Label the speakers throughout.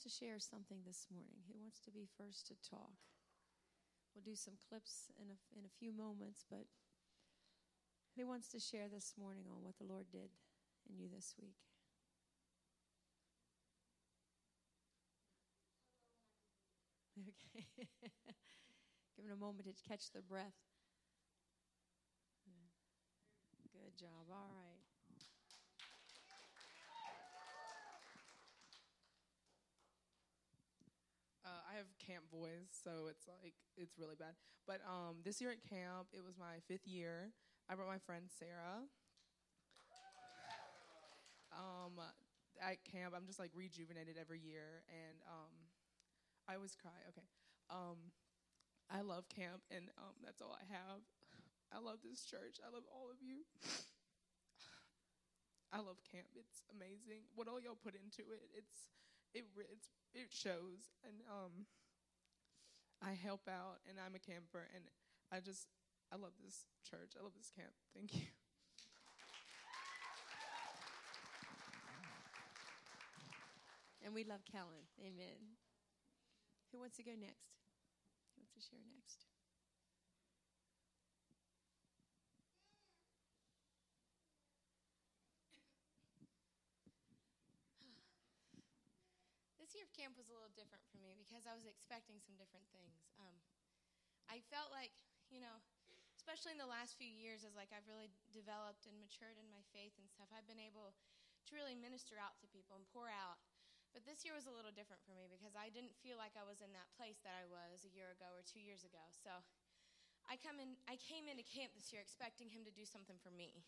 Speaker 1: to share something this morning? Who wants to be first to talk? We'll do some clips in a few moments, but who wants to share this morning on what the Lord did in you this week? Okay. Give it a moment to catch the breath. Good job. All right.
Speaker 2: I have camp boys, so it's really bad. But this year at camp, it was my 5th year. I brought my friend Sarah. At camp, I'm just rejuvenated every year, and I always cry. Okay. I love camp, and that's all I have. I love this church. I love all of you. I love camp. It's amazing. What all y'all put into it, it shows. And I help out, and I'm a camper, and I love this church. I love this camp. Thank you.
Speaker 1: And we love Kellen. Amen. Who wants to go next? Who wants to share next?
Speaker 3: This year of camp was a little different for me because I was expecting some different things. I felt like, especially in the last few years, as I've really developed and matured in my faith and stuff, I've been able to really minister out to people and pour out. But this year was a little different for me because I didn't feel like I was in that place that I was a year ago or 2 years ago. So I came into camp this year expecting him to do something for me.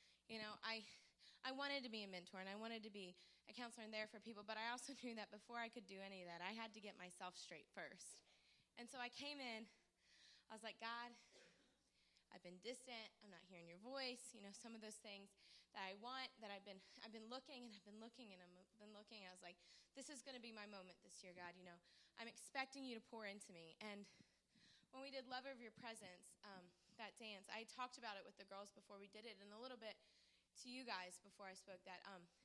Speaker 3: I wanted to be a mentor, and I wanted to be a counselor and there for people, but I also knew that before I could do any of that, I had to get myself straight first. And so I came in, I was like, God, I've been distant, I'm not hearing your voice, some of those things that I want, that I've been looking, and I've been looking, and I was like, this is going to be my moment this year, God, I'm expecting you to pour into me. And when we did Lover of Your Presence, that dance, I talked about it with the girls before we did it, and a little bit to you guys before I spoke that,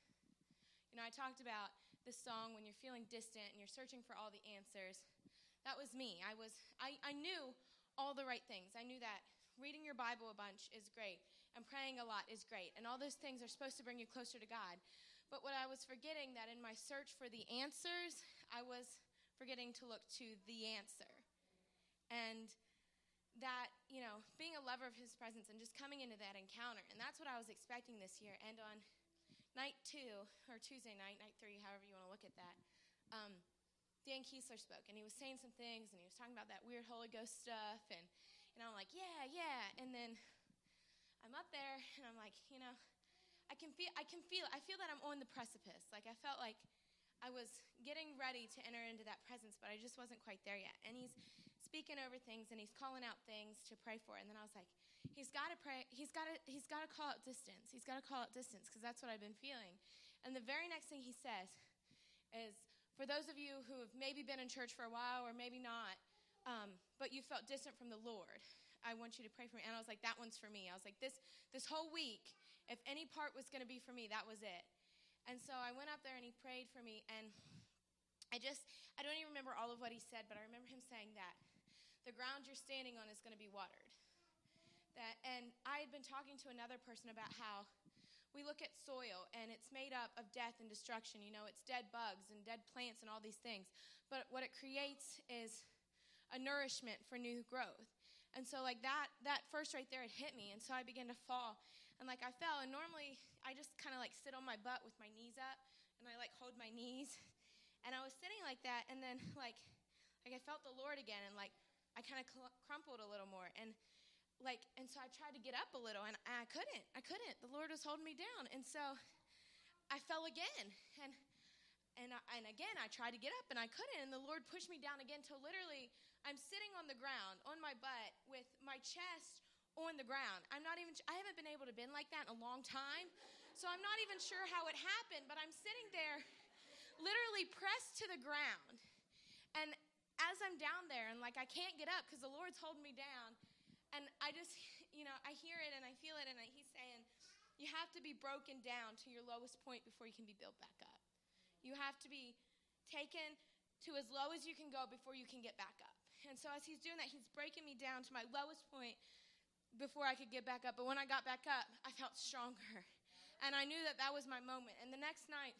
Speaker 3: I talked about this song when you're feeling distant and you're searching for all the answers. That was me. I knew all the right things. I knew that reading your Bible a bunch is great and praying a lot is great, and all those things are supposed to bring you closer to God. But what I was forgetting, that in my search for the answers, I was forgetting to look to the answer. And that, being a lover of his presence and just coming into that encounter. And that's what I was expecting this year. And on night 2, or Tuesday night 3, however you want to look at that, Dan Kiesler spoke. And he was saying some things, and he was talking about that weird Holy Ghost stuff. And I'm like, yeah. And then I'm up there, and I'm like, I can feel it. I feel that I'm on the precipice. I felt like I was getting ready to enter into that presence, but I just wasn't quite there yet. And he's speaking over things, and he's calling out things to pray for. And then I was like, he's got to pray. He's got to call out distance. He's got to call out distance, because that's what I've been feeling. And the very next thing he says is, for those of you who have maybe been in church for a while or maybe not, but you felt distant from the Lord, I want you to pray for me. And I was like, that one's for me. I was like, this whole week, if any part was going to be for me, that was it. And so I went up there, and he prayed for me, and I don't even remember all of what he said, but I remember him saying that the ground you're standing on is going to be watered. And I had been talking to another person about how we look at soil, and it's made up of death and destruction. It's dead bugs and dead plants and all these things. But what it creates is a nourishment for new growth. And so that first right there, it hit me. And so I began to fall. And I fell. And normally I just kind of sit on my butt with my knees up. And I hold my knees. And I was sitting like that. And then I felt the Lord again. And I kind of crumpled a little more. And so I tried to get up a little. And I couldn't. The Lord was holding me down. And so I fell again. And again, I tried to get up, and I couldn't, and the Lord pushed me down again till literally I'm sitting on the ground, on my butt, with my chest on the ground. I haven't been able to bend like that in a long time, so I'm not even sure how it happened, but I'm sitting there literally pressed to the ground. And as I'm down there, and I can't get up because the Lord's holding me down, and I just, I hear it, and I feel it, and he's saying, you have to be broken down to your lowest point before you can be built back up. You have to be taken to as low as you can go before you can get back up. And so as he's doing that, he's breaking me down to my lowest point before I could get back up. But when I got back up, I felt stronger. And I knew that that was my moment. And the next night,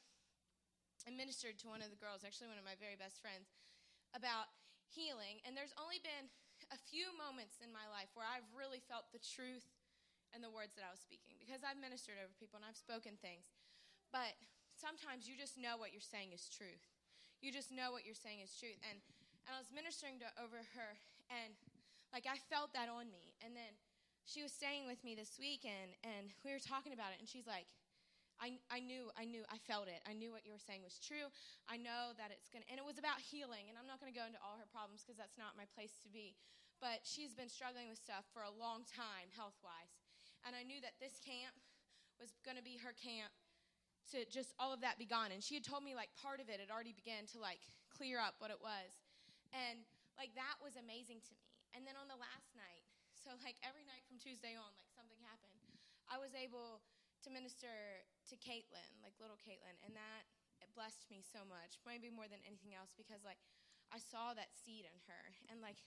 Speaker 3: I ministered to one of the girls, actually one of my very best friends, about healing. And there's only been a few moments in my life where I've really felt the truth and the words that I was speaking, because I've ministered over people and I've spoken things. But sometimes you just know what you're saying is truth. You just know what you're saying is truth. And I was ministering over her, and like I felt that on me. And then she was staying with me this weekend, and we were talking about it, and she's like, I felt it. I knew what you were saying was true. I know that it's going to, and it was about healing, and I'm not going to go into all her problems because that's not my place to be, but she's been struggling with stuff for a long time, health-wise, and I knew that this camp was going to be her camp to just all of that be gone, and she had told me, like, part of it had already began to, like, clear up what it was, and, like, that was amazing to me. And then on the last night, so, like, every night from Tuesday on, like, something happened. I was able to minister to Caitlin, like little Caitlin, and that it blessed me so much, maybe more than anything else, because, like, I saw that seed in her. And, like,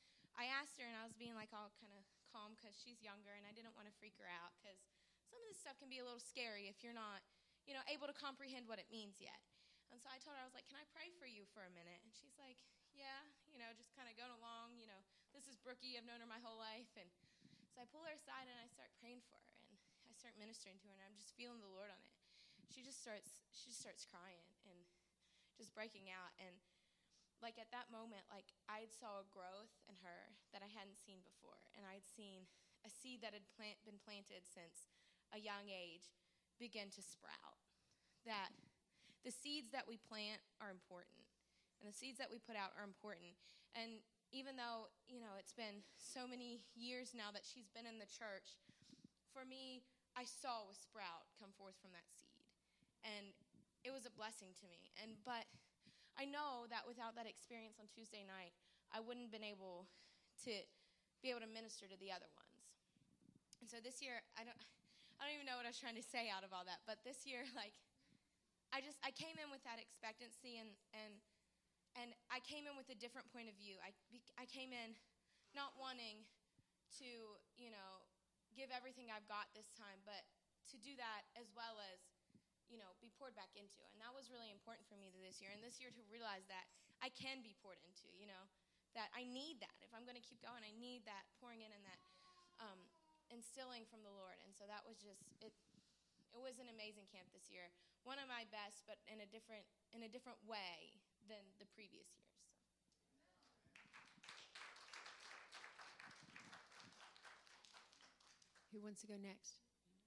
Speaker 3: I asked her, and I was being, like, all kind of calm because she's younger, and I didn't want to freak her out because some of this stuff can be a little scary if you're not, you know, able to comprehend what it means yet. And so I told her, I was like, can I pray for you for a minute? And she's like, yeah, you know, just kind of going along, you know, this is Brookie, I've known her my whole life. And so I pull her aside and I start praying for her, and I start ministering to her, and I'm just feeling the Lord on it. She just starts crying and just breaking out. And like at that moment, like I saw a growth in her that I hadn't seen before, and I'd seen a seed that had been planted since a young age begin to sprout. That the seeds that we plant are important, and the seeds that we put out are important. And even though, you know, it's been so many years now that she's been in the church, for me, I saw a sprout come forth from that seed. And it was a blessing to me. But I know that without that experience on Tuesday night, I wouldn't have been able to minister to the other ones. And so this year, I don't even know what I was trying to say out of all that, but this year, like, I came in with that expectancy, and I came in with a different point of view. I came in not wanting to, you know, give everything I've got this time, but to do that as well as, you know, be poured back into. And that was really important for me this year. And this year to realize that I can be poured into, you know, that I need that. If I'm going to keep going, I need that pouring in and that instilling from the Lord. And so that was just, it was an amazing camp this year. One of my best, but in a different way than the previous years.
Speaker 1: Who wants to go next?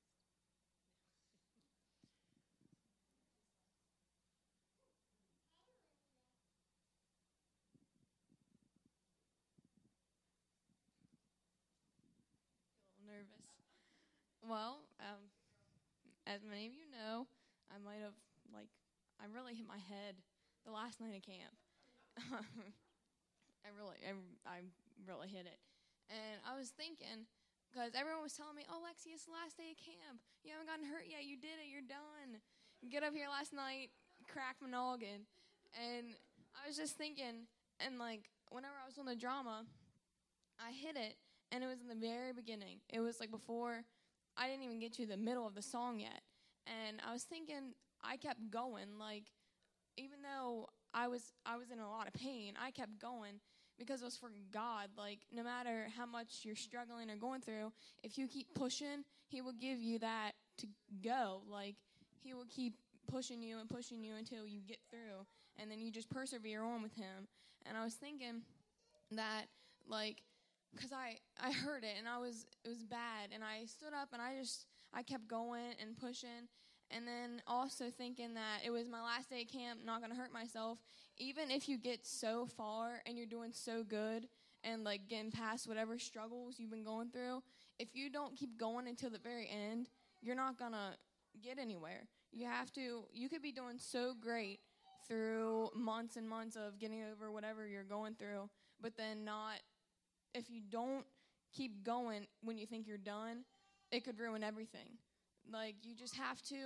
Speaker 4: A little nervous. Well, as many of you know, I might have, like, I really hit my head the last night of camp. I really hit it. And I was thinking, because everyone was telling me, oh, Lexi, it's the last day of camp. You haven't gotten hurt yet. You did it. You're done. Get up here last night, crack my noggin. And I was just thinking, and, like, whenever I was on the drama, I hit it, and it was in the very beginning. It was, like, before I didn't even get to the middle of the song yet. And I was thinking, I kept going, like, even though I was in a lot of pain, I kept going because it was for God. Like, no matter how much you're struggling or going through, if you keep pushing, He will give you that to go. Like, He will keep pushing you until you get through, and then you just persevere on with Him. And I was thinking that, like, because I heard it, and it was bad, and I stood up, and I kept going and pushing. And then also thinking that it was my last day at camp, not going to hurt myself. Even if you get so far and you're doing so good and, like, getting past whatever struggles you've been going through, if you don't keep going until the very end, you're not going to get anywhere. You could be doing so great through months and months of getting over whatever you're going through, but then if you don't keep going when you think you're done, it could ruin everything. Like, you just have to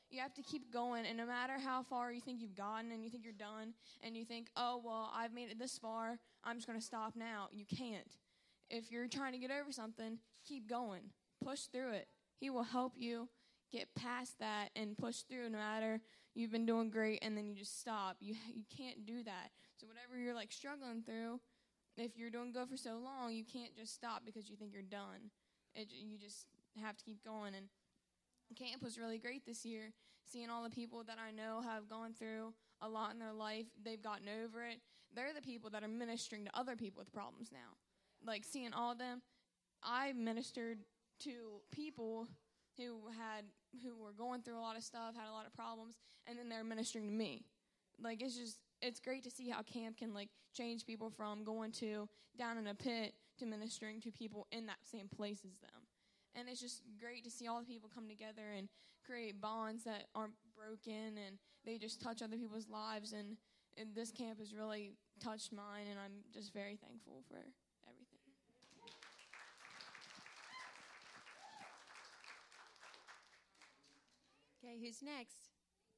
Speaker 4: you have to keep going. And no matter how far you think you've gotten and you think you're done and you think, oh, well, I've made it this far, I'm just going to stop now. You can't. If you're trying to get over something, keep going. Push through it. He will help you get past that and push through no matter you've been doing great and then you just stop. You can't do that. So whatever you're like struggling through, if you're doing good for so long, you can't just stop because you think you're done. You just have to keep going. And camp was really great this year, seeing all the people that I know have gone through a lot in their life. They've gotten over it. They're the people that are ministering to other people with problems now. Like seeing all of them, I ministered to people who were going through a lot of stuff, had a lot of problems, and then they're ministering to me. Like it's great to see how camp can like change people from going to down in a pit to ministering to people in that same place as them. And it's just great to see all the people come together and create bonds that aren't broken, and they just touch other people's lives. And this camp has really touched mine, and I'm just very thankful for everything.
Speaker 1: Okay, who's next?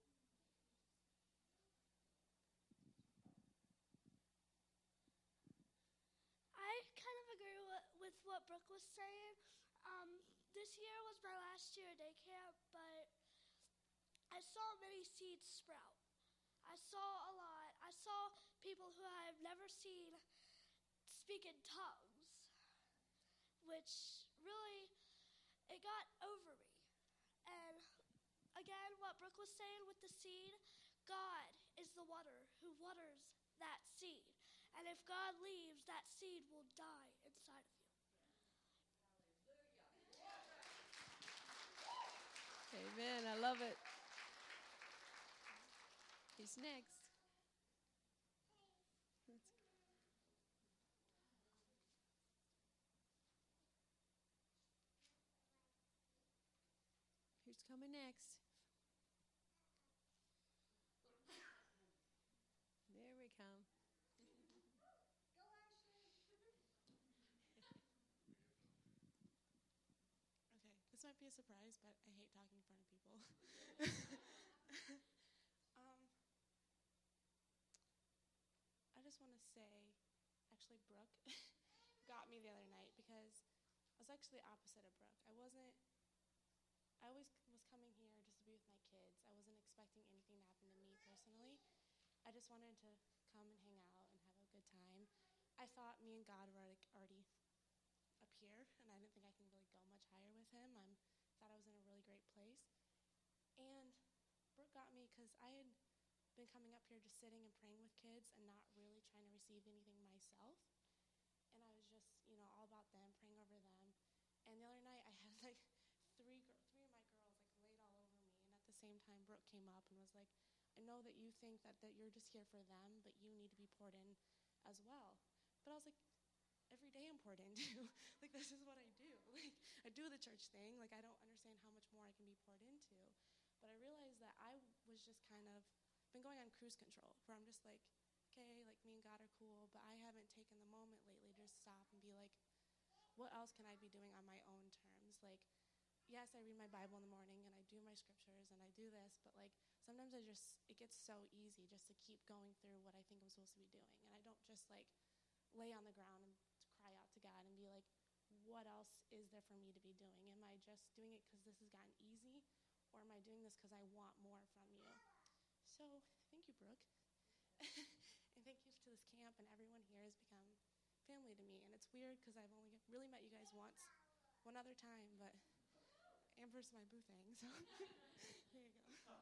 Speaker 5: I kind of agree with what Brooke was saying. This year was my last year at day camp, but I saw many seeds sprout. I saw a lot. I saw people who I've never seen speak in tongues, which really, it got over me. And again, what Brooke was saying with the seed, God is the water who waters that seed. And if God leaves, that seed will die inside of you.
Speaker 1: Amen. I love it. Who's next? Who's coming next? There we come.
Speaker 6: Okay, this might be a surprise, but I hate talking in front of people. I just want to say, actually, Brooke got me the other night because I was actually opposite of Brooke. I always was coming here just to be with my kids. I wasn't expecting anything to happen to me personally. I just wanted to come and hang out and have a good time. I thought me and God were already up here, and I didn't think I can really go much higher with him. Thought I was in a really great place. And Brooke got me because I had been coming up here just sitting and praying with kids and not really trying to receive anything myself. And I was just, all about them, praying over them. And the other night I had like three of my girls like laid all over me. And at the same time, Brooke came up and was like, I know that you think that you're just here for them, but you need to be poured in as well. But I was like, every day I'm poured into. Like, this is what I do. Like, I do the church thing. Like, I don't understand how much more I can be poured into. But I realized that I was just kind of been going on cruise control, where I'm just like, okay, like me and God are cool, but I haven't taken the moment lately to stop and be like, what else can I be doing on my own terms? Like, yes, I read my Bible in the morning and I do my scriptures and I do this, but like sometimes it gets so easy just to keep going through what I think I'm supposed to be doing. And I don't just like lay on the ground and cry out to God and be like, what else is there for me to be doing? Am I just doing it because this has gotten easy, or am I doing this because I want more from you? So thank you, Brooke. And thank you to this camp, and everyone here has become family to me. And it's weird because I've only really met you guys one other time, but Amber's my boo thing, so here you go.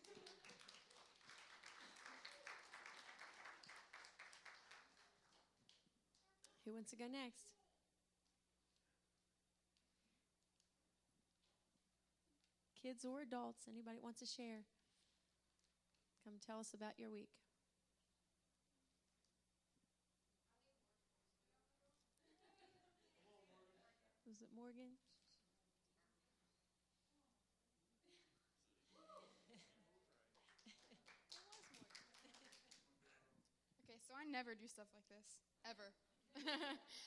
Speaker 1: Who wants to go next? Kids or adults, anybody wants to share? Come tell us about your week. Was it Morgan?
Speaker 7: Okay, so I never do stuff like this, ever.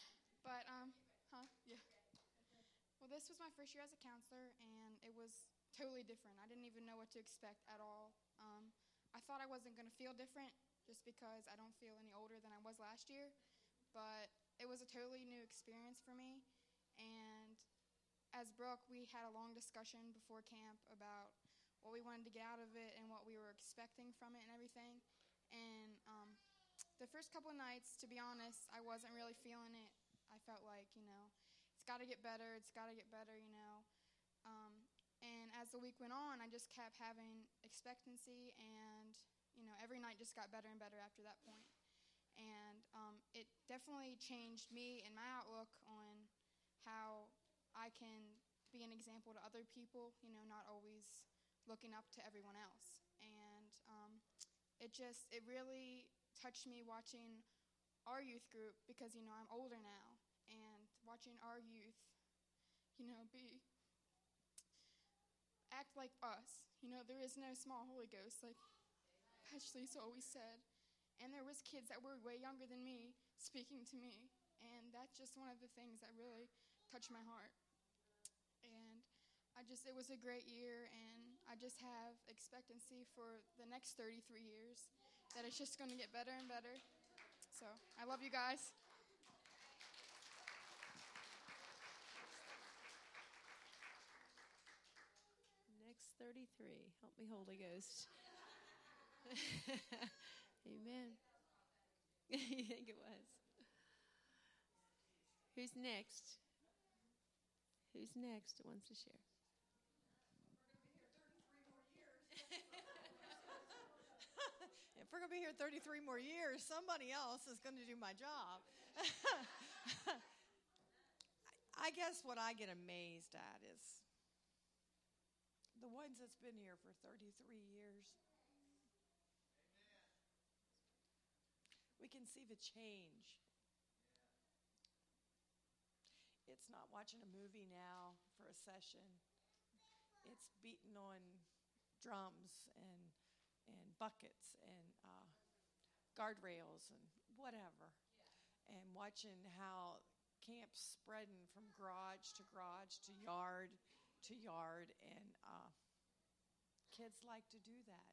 Speaker 7: But, yeah. Well, this was my first year as a counselor, and it was totally different. I didn't even know what to expect at all. I thought I wasn't going to feel different just because I don't feel any older than I was last year. But it was a totally new experience for me. And as Brooke, we had a long discussion before camp about what we wanted to get out of it and what we were expecting from it and everything. And the first couple of nights, to be honest, I wasn't really feeling it. I felt like, it's got to get better, And as the week went on, I just kept having expectancy, and, every night just got better and better after that point. And it definitely changed me and my outlook on how I can be an example to other people, not always looking up to everyone else. And it really touched me watching our youth group because, I'm older now, and watching our youth, act like us. There is no small Holy Ghost, like Ashley's always said. And there was kids that were way younger than me speaking to me, and that's just one of the things that really touched my heart. And it was a great year, and I just have expectancy for the next 33 years that it's just going to get better and better. So I love you guys.
Speaker 1: Next 33. Help me, Holy Ghost. Amen. You think it was? Who's next? Who's next that wants to share?
Speaker 8: If we're going to be here 33 more years, somebody else is going to do my job. I guess what I get amazed at is the ones that's been here for 33 years. We can see the change. It's not watching a movie now for a session. It's beating on drums and buckets and guardrails and whatever. And watching how camp's spreading from garage to yard to yard. And kids like to do that.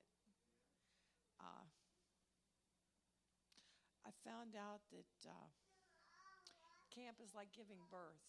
Speaker 8: I found out that camp is like giving birth.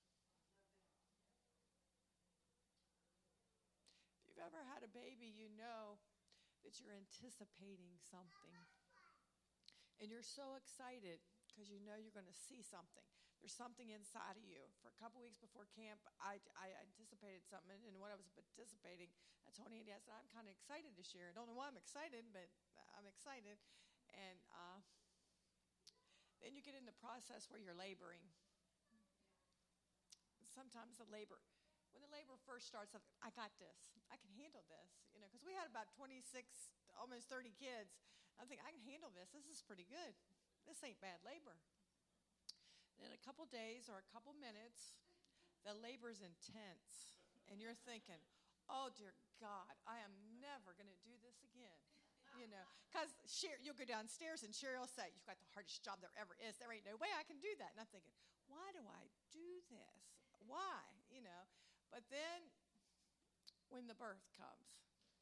Speaker 8: If you've ever had a baby, you know that you're anticipating something. And you're so excited because you know you're going to see something. There's something inside of you. For a couple weeks before camp, I anticipated something. And what I was anticipating, I told Andy, I said, I'm kind of excited this year. I don't know why I'm excited, but I'm excited. And then you get in the process where you're laboring. Sometimes when the labor first starts, I got this. I can handle this, because we had about 26, almost 30 kids. I think I can handle this. This is pretty good. This ain't bad labor. In a couple days or a couple minutes, the labor's intense. And you're thinking, oh, dear God, I am never going to do this again. Because you'll go downstairs and Sherry will say, you've got the hardest job there ever is. There ain't no way I can do that. And I'm thinking, why do I do this? Why? But then when the birth comes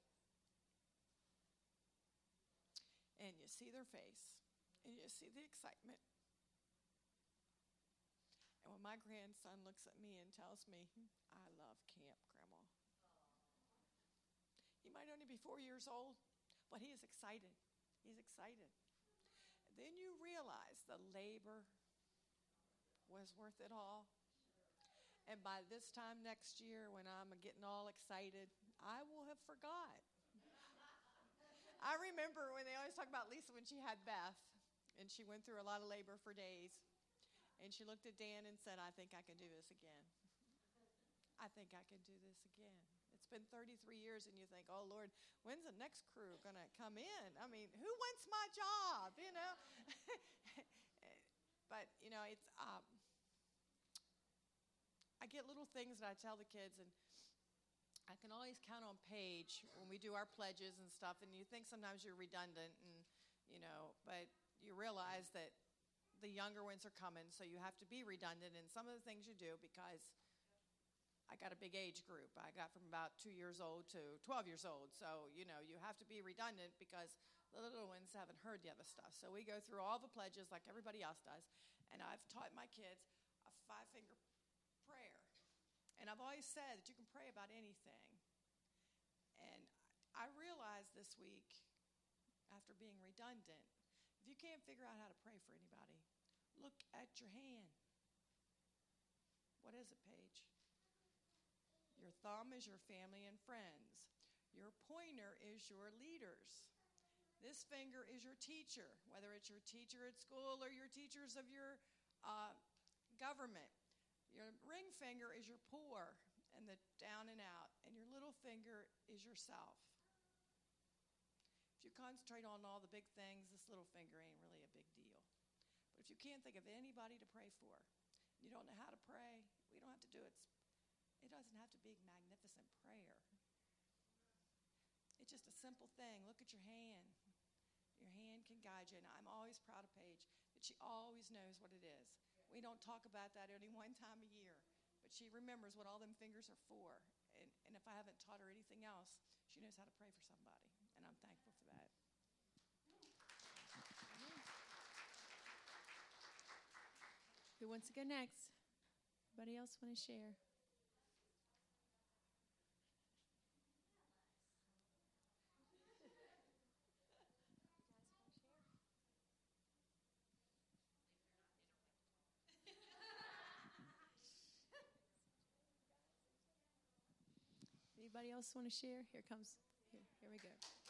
Speaker 8: and you see their face and you see the excitement, and when my grandson looks at me and tells me, I love camp, Grandma. He might only be 4 years old, but he is excited. He's excited. Then you realize the labor was worth it all. And by this time next year, when I'm getting all excited, I will have forgot. I remember when they always talk about Lisa when she had Beth, and she went through a lot of labor for days. And she looked at Dan and said, I think I can do this again. I think I can do this again. It's been 33 years, and you think, oh, Lord, when's the next crew going to come in? I mean, who wants my job, But, it's, I get little things that I tell the kids, and I can always count on Paige when we do our pledges and stuff, and you think sometimes you're redundant, and, but you realize that the younger ones are coming, so you have to be redundant in some of the things you do because I I got a big age group. I got from about 2 years old to 12 years old. So, you know, you have to be redundant because the little ones haven't heard the other stuff. So we go through all the pledges like everybody else does. And I've taught my kids a 5-finger prayer. And I've always said that you can pray about anything. And I realized this week, after being redundant, if you can't figure out how to pray for anybody, look at your hand. What is it, Paige? Your thumb is your family and friends. Your pointer is your leaders. This finger is your teacher, whether it's your teacher at school or your teachers of your government. Your ring finger is your poor and the down and out. And your little finger is yourself. If you concentrate on all the big things, this little finger ain't really a big deal. But if you can't think of anybody to pray for, you don't know how to pray, we don't have to do it. It doesn't have to be a magnificent prayer. It's just a simple thing. Look at your hand. Your hand can guide you. And I'm always proud of Paige that she always knows what it is. We don't talk about that only one time a year, but she remembers what all them fingers are for. And if I haven't taught her anything else, she knows how to pray for somebody. And I'm thankful for that.
Speaker 1: Who wants to go next? Anybody else want to share? Anybody else want to share? Here comes. Here we go.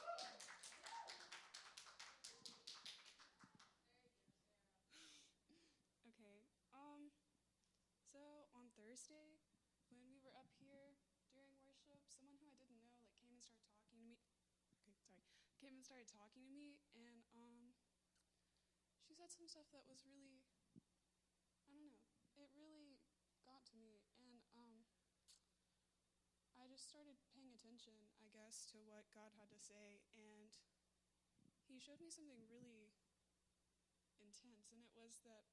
Speaker 6: Okay. So on Thursday, when we were up here during worship, someone who I didn't know came and started talking to me. Came and started talking to me, and she said some stuff that was really, I don't know, it really got to me, and I just started paying attention, I guess, to what God had to say, and He showed me something really intense, and it was that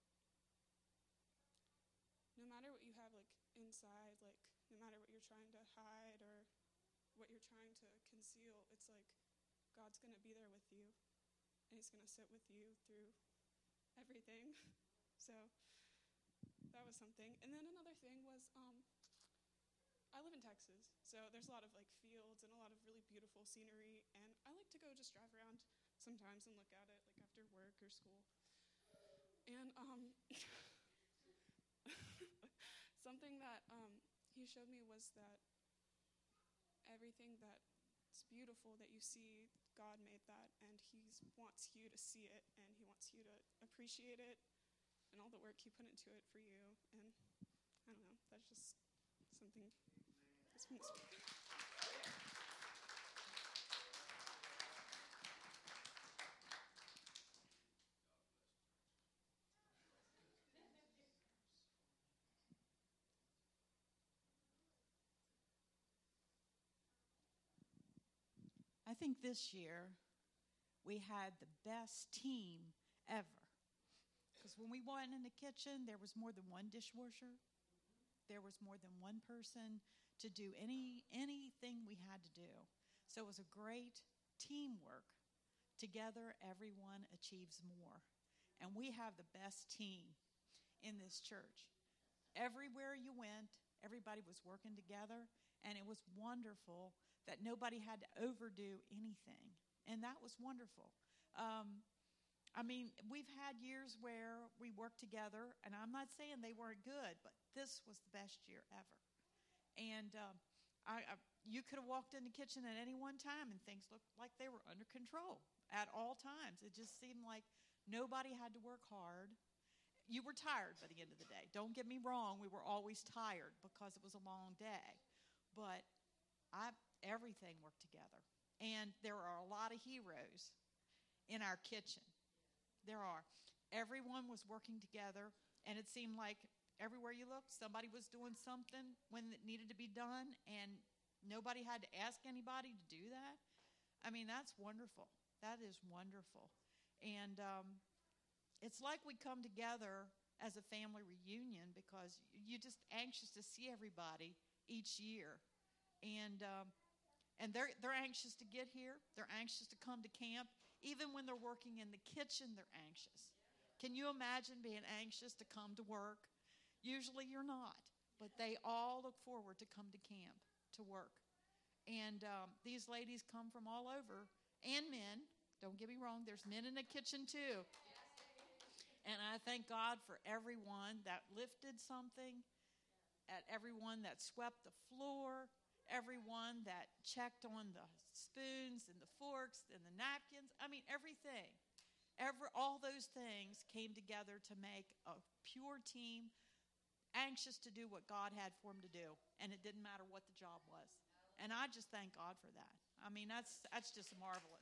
Speaker 6: no matter what you have, inside, no matter what you're trying to hide or what you're trying to conceal, it's God's going to be there with you, and He's going to sit with you through everything. So that was something. And then another thing was I live in Texas, so there's a lot of fields and a lot of really beautiful scenery, and I like to go just drive around sometimes and look at it after work or school. And something that He showed me was that everything that's beautiful that you see, God made that, and He wants you to see it, and He wants you to appreciate it and all the work He put into it for you. And I don't know, that's just something that's been speaking.
Speaker 9: I think this year we had the best team ever. Because when we went in the kitchen, there was more than one dishwasher. There was more than one person to do anything we had to do. So it was a great teamwork. Together, everyone achieves more. And we have the best team in this church. Everywhere you went, everybody was working together, and it was wonderful that nobody had to overdo anything. And that was wonderful. We've had years where we worked together, and I'm not saying they weren't good, but this was the best year ever. And you could have walked in the kitchen at any one time, and things looked like they were under control at all times. It just seemed like nobody had to work hard. You were tired by the end of the day. Don't get me wrong. We were always tired because it was a long day. But everything worked together. And there are a lot of heroes in our kitchen. There are. Everyone was working together, and it seemed like everywhere you looked, somebody was doing something when it needed to be done, and nobody had to ask anybody to do that. That's wonderful. That is wonderful. And it's like we come together as a family reunion because you're just anxious to see everybody each year. And they're anxious to get here. They're anxious to come to camp. Even when they're working in the kitchen, they're anxious. Can you imagine being anxious to come to work? Usually you're not, but they all look forward to come to camp, to work. And these ladies come from all over, and men. Don't get me wrong, there's men in the kitchen too. And I thank God for everyone that lifted something, at everyone that swept the floor, everyone that checked on the spoons and the forks and the napkins. I mean, everything. All those things came together to make a pure team, anxious to do what God had for them to do, and it didn't matter what the job was. And I just thank God for that. I mean, that's just marvelous.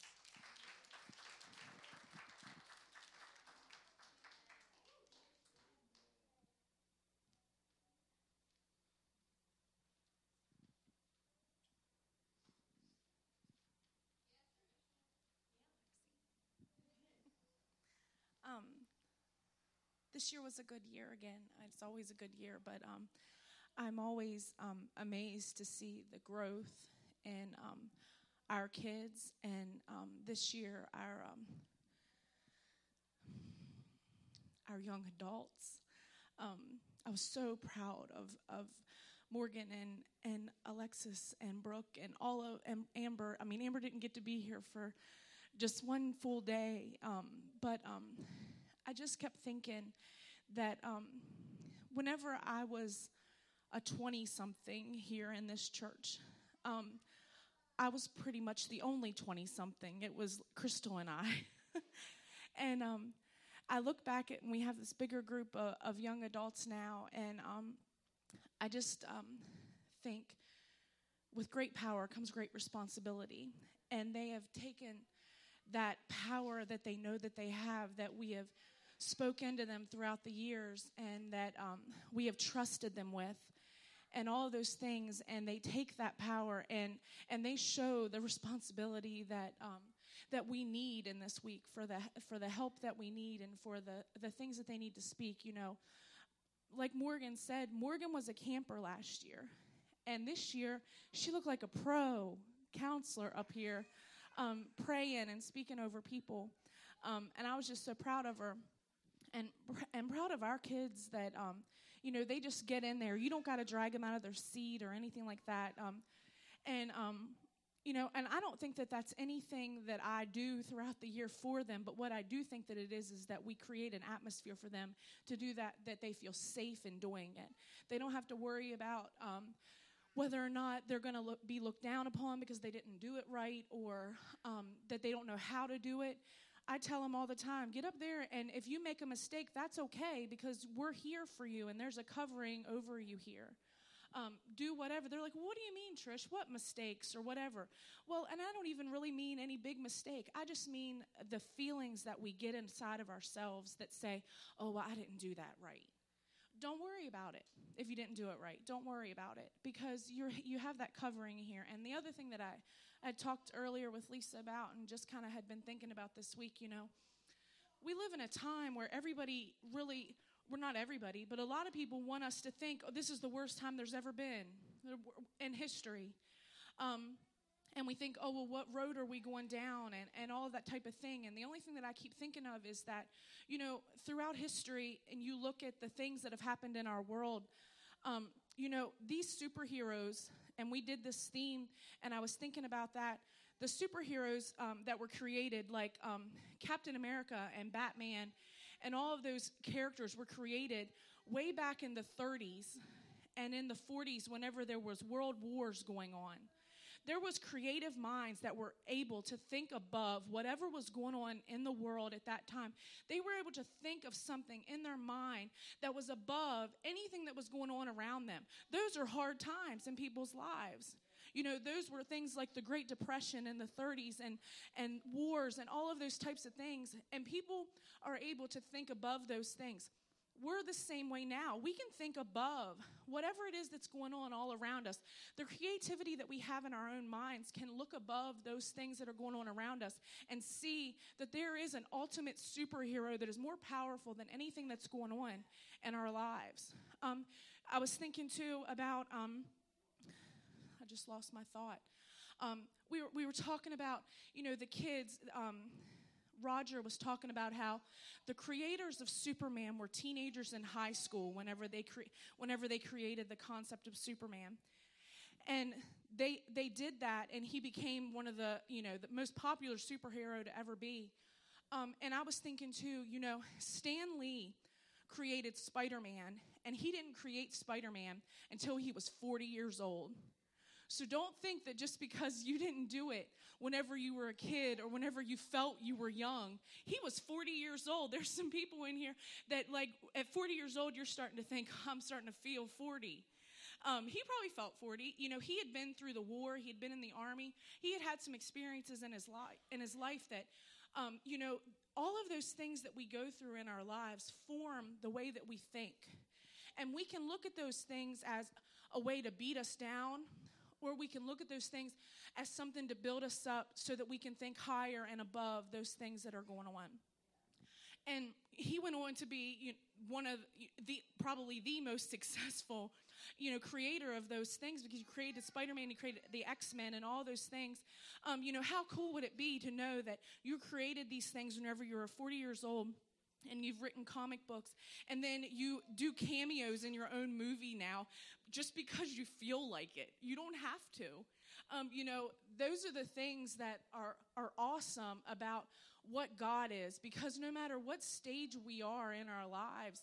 Speaker 6: This year was a good year again. It's always a good year, but I'm always amazed to see the growth in our kids. And this year, our young adults. I was so proud of Morgan and Alexis and Brooke and all of Amber. I mean, Amber didn't get to be here for just one full day, but I just kept thinking that whenever I was a 20-something here in this church, I was pretty much the only 20-something. It was Crystal and I. And I look back and we have this bigger group of young adults now, and I just think with great power comes great responsibility. And they have taken that power that they know that they have, that we have spoken to them throughout the years, and that we have trusted them with, and all of those things, and they take that power and they show the responsibility that we need in this week for the help that we need and for the things that they need to speak. You know, like Morgan said, Morgan was a camper last year, and this year she looked like a pro counselor up here, praying and speaking over people, and I was just so proud of her. And proud of our kids that, you know, they just get in there. You don't got to drag them out of their seat or anything like that. You know, and I don't think that that's anything that I do throughout the year for them. But what I do think that it is that we create an atmosphere for them to do that they feel safe in doing it. They don't have to worry about whether or not they're going to be looked down upon because they didn't do it right, or that they don't know how to do it. I tell them all the time, get up there, and if you make a mistake, that's okay, because we're here for you, and there's a covering over you here. Do whatever. They're like, well, what do you mean, Trish? What mistakes or whatever? Well, and I don't even really mean any big mistake. I just mean the feelings that we get inside of ourselves that say, oh, well, I didn't do that right. Don't worry about it if you didn't do it right. Don't worry about it, because you have that covering here. And the other thing that I talked earlier with Lisa about, and just kind of had been thinking about this week, you know, we live in a time where everybody really, well, not everybody, but a lot of people want us to think, oh, this is the worst time there's ever been in history. And we think, oh, well, what road are we going down, and all of that type of thing. And the only thing that I keep thinking of is that, you know, throughout history, and you look at the things that have happened in our world, you know, these superheroes, and we did this theme, and I was thinking about that, the superheroes that were created, like Captain America and Batman, and all of those characters were created way back in the 30s and in the 40s, whenever there was world wars going on. There was creative minds that were able to think above whatever was going on in the world at that time. They were able to think of something in their mind that was above anything that was going on around them. Those are hard times in people's lives. You know, those were things like the Great Depression in the 30s and wars and all of those types of things. And people are able to think above those things.
Speaker 2: we're the same way now. We can think above whatever it is that's going on all around us. The creativity that we have in our own minds can look above those things that are going on around us and see that there is an ultimate superhero that is more powerful than anything that's going on in our lives. I was thinking too about, I just lost my thought. We were talking about, the kids. Roger was talking about how the creators of Superman were teenagers in high school whenever they created the concept of Superman. And they did that, and he became one of the most popular superhero to ever be. And I was thinking too, Stan Lee created Spider-Man, and he didn't create Spider-Man until he was 40 years old. So don't think that just because you didn't do it whenever you were a kid or whenever you felt you were young. He was 40 years old. There's some people in here that, at 40 years old, you're starting to think, I'm starting to feel 40. He probably felt 40. He had been through the war. He had been in the army. He had some experiences in his life that, all of those things that we go through in our lives form the way that we think. And we can look at those things as a way to beat us down, or we can look at those things as something to build us up so that we can think higher and above those things that are going on. And he went on to be one of probably the most successful, creator of those things, because he created Spider-Man, he created the X-Men and all those things. How cool would it be to know that you created these things whenever you were 40 years old, and you've written comic books, and then you do cameos in your own movie now just because you feel like it. You don't have to. Those are the things that are awesome about what God is, because no matter what stage we are in our lives,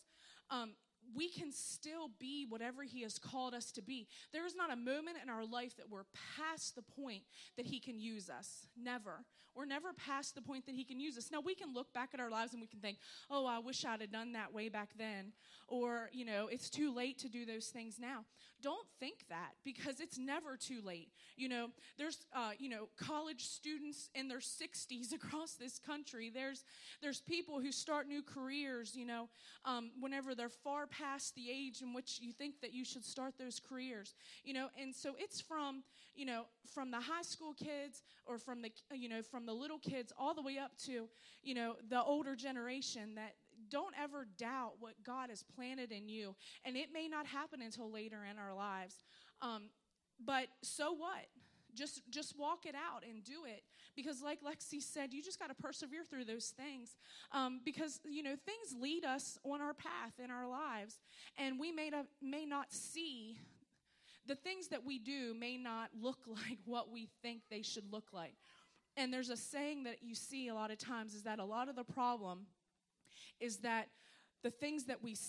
Speaker 2: we can still be whatever he has called us to be. There is not a moment in our life that we're past the point that he can use us. Never. We're never past the point that he can use us. Now, we can look back at our lives and we can think, oh, I wish I'd have done that way back then. Or, it's too late to do those things now. Don't think that, because it's never too late. There's, college students in their 60s across this country. There's people who start new careers, whenever they're far past the age in which you think that you should start those careers. And so it's from the high school kids, or from the little kids all the way up to, the older generation, that don't ever doubt what God has planted in you. And it may not happen until later in our lives. But so what? Just walk it out and do it. Because like Lexi said, you just got to persevere through those things. Because, things lead us on our path in our lives. And we may not see, the things that we do may not look like what we think they should look like. And there's a saying that you see a lot of times, is that a lot of the problem is that the things that we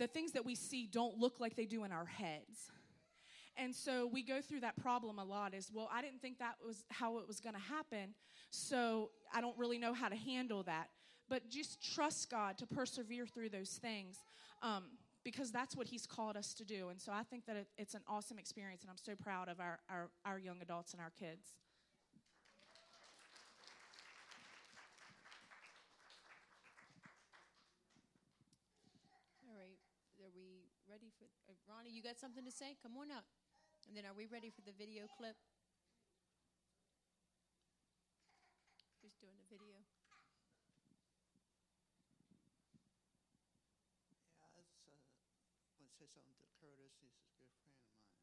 Speaker 2: see don't look like they do in our heads. And so we go through that problem a lot, is, well, I didn't think that was how it was going to happen, so I don't really know how to handle that. But just trust God to persevere through those things, because that's what he's called us to do. And so I think that it's an awesome experience, and I'm so proud of our young adults and our kids.
Speaker 1: All right. Are we ready for Ronnie, you got something to say? Come on out. And then are we ready for the video clip? Who's doing the video?
Speaker 10: Yeah, I want to say something to Curtis. He's a good friend of mine.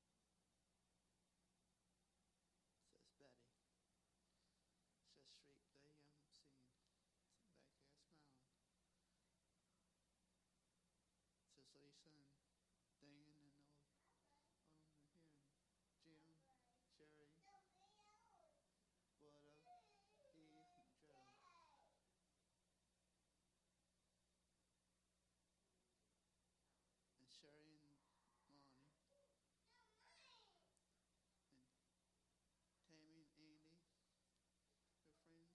Speaker 10: Says Betty. Says Street. They seen back here smiling. Says Lisa and Dan and all here, and Jim, Sherry, Wada, Eve, and Joe. And Sherry and Lonnie. And Tammy and Andy, her friends.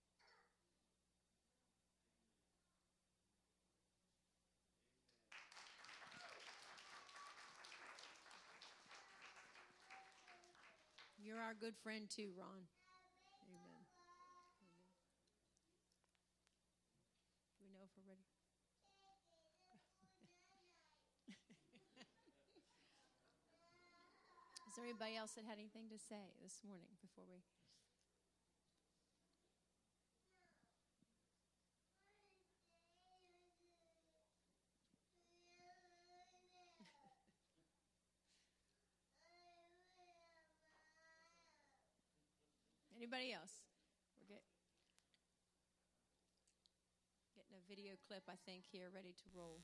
Speaker 1: You're our good friend too, Ron. Amen. Amen. Do we know if we're ready? Is there anybody else that had anything to say this morning before we? Anybody else? We're getting a video clip, I think, here, ready to roll.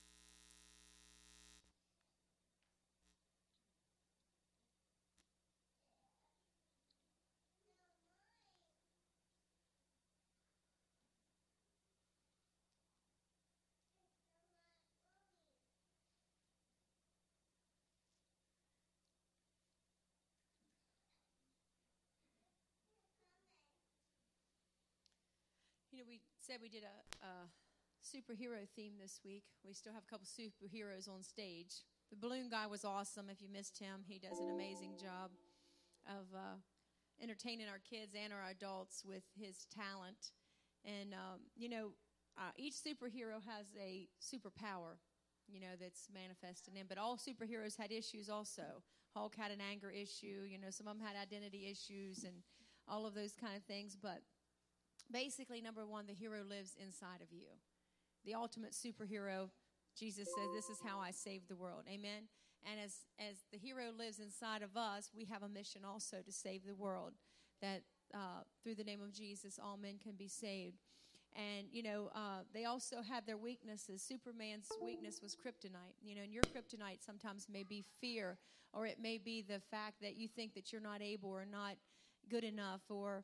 Speaker 1: You know, we said we did a superhero theme this week. We still have a couple superheroes on stage. The balloon guy was awesome. If you missed him, he does an amazing job of entertaining our kids and our adults with his talent. And, each superhero has a superpower, that's manifested in. But all superheroes had issues also. Hulk had an anger issue. Some of them had identity issues and all of those kind of things. But basically, number one, the hero lives inside of you. The ultimate superhero, Jesus said, this is how I saved the world. Amen? And as the hero lives inside of us, we have a mission also to save the world, that through the name of Jesus, all men can be saved. And, they also have their weaknesses. Superman's weakness was kryptonite. And your kryptonite sometimes may be fear, or it may be the fact that you think that you're not able or not good enough, or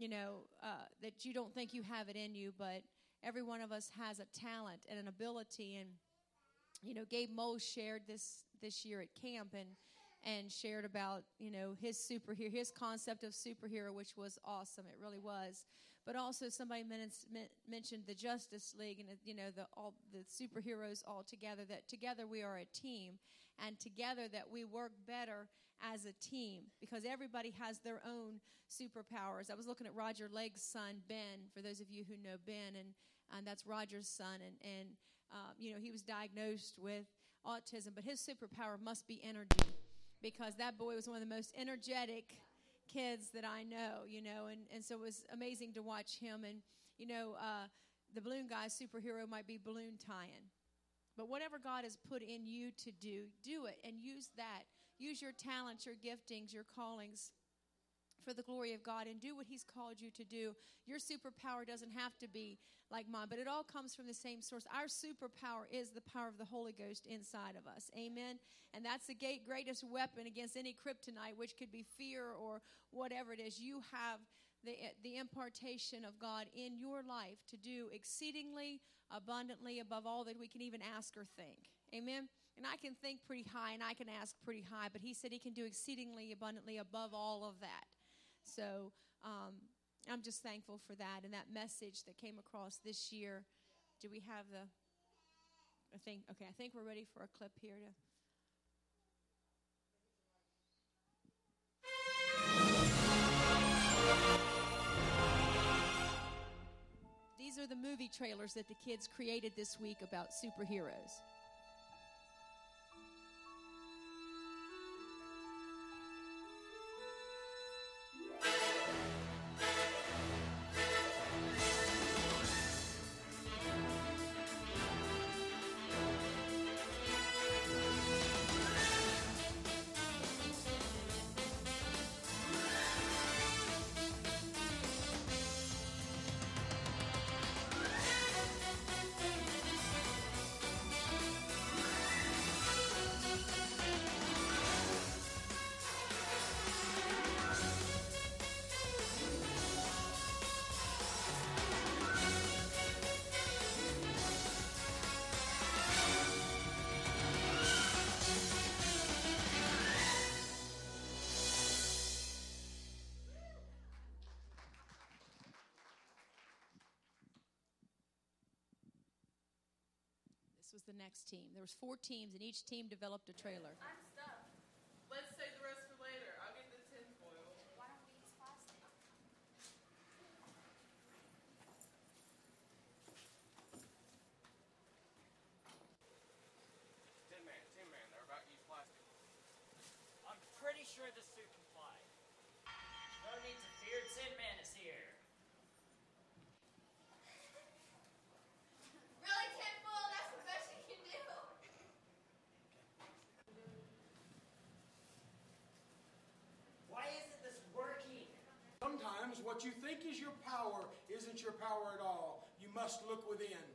Speaker 1: that you don't think you have it in you. But every one of us has a talent and an ability. And, Gabe Moles shared this year at camp and shared about, his superhero, his concept of superhero, which was awesome. It really was. But also somebody mentioned the Justice League and, all the superheroes all together, that together we are a team, and together that we work better as a team, because everybody has their own superpowers. I was looking at Roger Legg's son, Ben, for those of you who know Ben, and that's Roger's son. And he was diagnosed with autism, but his superpower must be energy, because that boy was one of the most energetic kids that I know, and so it was amazing to watch him. And, the balloon guy's superhero might be balloon tying. But whatever God has put in you to do it, and use that. Use your talents, your giftings, your callings for the glory of God, and do what He's called you to do. Your superpower doesn't have to be like mine, but it all comes from the same source. Our superpower is the power of the Holy Ghost inside of us. Amen? And that's the greatest weapon against any kryptonite, which could be fear or whatever it is. You have the impartation of God in your life to do exceedingly abundantly above all that we can even ask or think. Amen? And I can think pretty high and I can ask pretty high, but He said He can do exceedingly abundantly above all of that. So I'm just thankful for that and that message that came across this year. Do we have I think we're ready for a clip here to. These are the movie trailers that the kids created this week about superheroes. Was the next team. There was 4 teams, and each team developed a trailer.
Speaker 2: I'm stuck. Let's save the rest for later. I'll get the tin foil.
Speaker 5: Why don't we use plastic?
Speaker 11: Tin Man, they're about to use plastic. I'm pretty sure the suit can fly. No need to fear, Tin Man is here.
Speaker 3: Really, Tenfold? That's the best you can do.
Speaker 11: Why isn't this working?
Speaker 12: Sometimes what you think is your power isn't your power at all. You must look within.